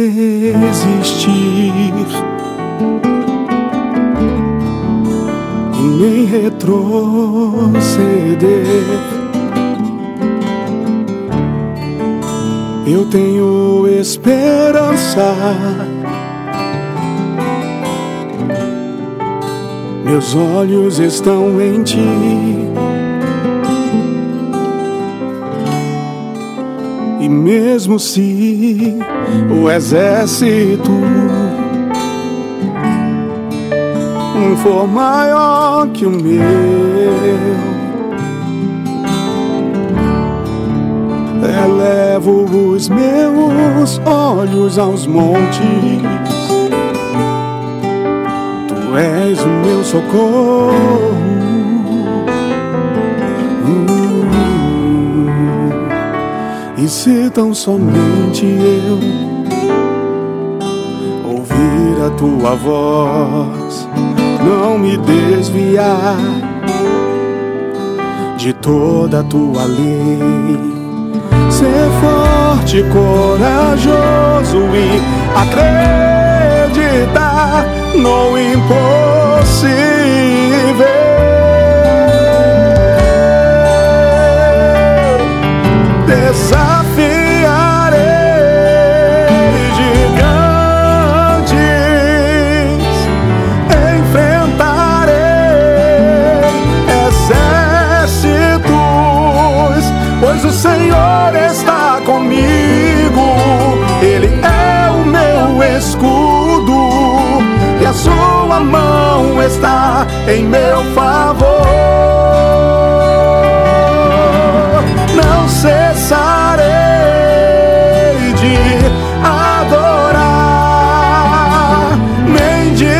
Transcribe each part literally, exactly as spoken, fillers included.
desistir e nem retroceder. Eu tenho esperança, meus olhos estão em ti. E mesmo se o exército for maior que o meu, elevo os meus olhos aos montes. Tu és o meu socorro. E se tão somente eu ouvir a tua voz, não me desviar de toda a tua lei, ser forte e corajoso e acreditar no impossível. Desafiarei gigantes, enfrentarei exércitos, pois o Senhor está comigo. Ele é o meu escudo e a sua mão está em meu favor. Cessarei de adorar, nem de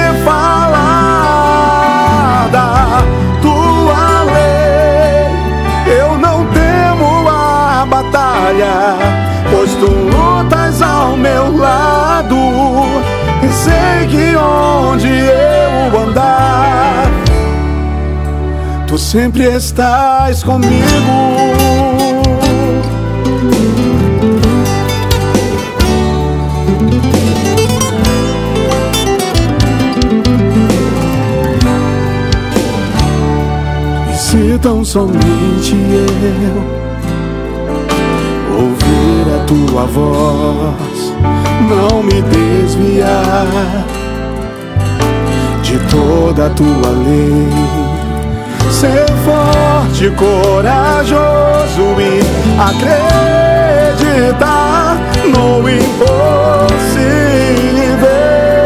falar da tua lei. Eu não temo a batalha, pois tu lutas ao meu lado. E sei que onde eu andar, tu sempre estás comigo. Se tão somente eu ouvir a tua voz, não me desviar de toda a tua lei, ser forte e corajoso e acreditar no impossível.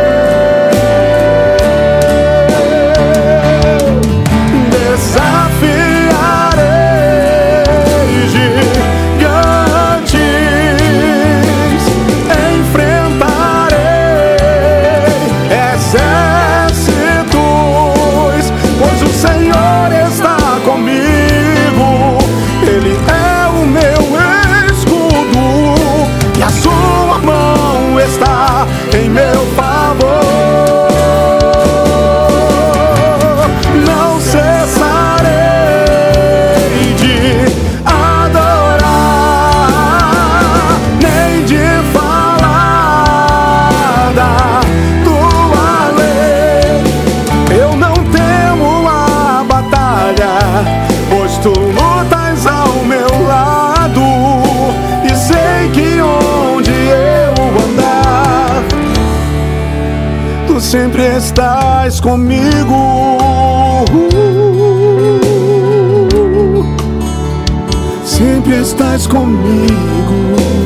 Em meu favor, não cessarei de adorar, nem de falar da tua lei. Eu não temo a batalha, pois tu lutas ao meu lado. E sei que onde eu andar, tu sempre estás comigo. Sempre estás comigo.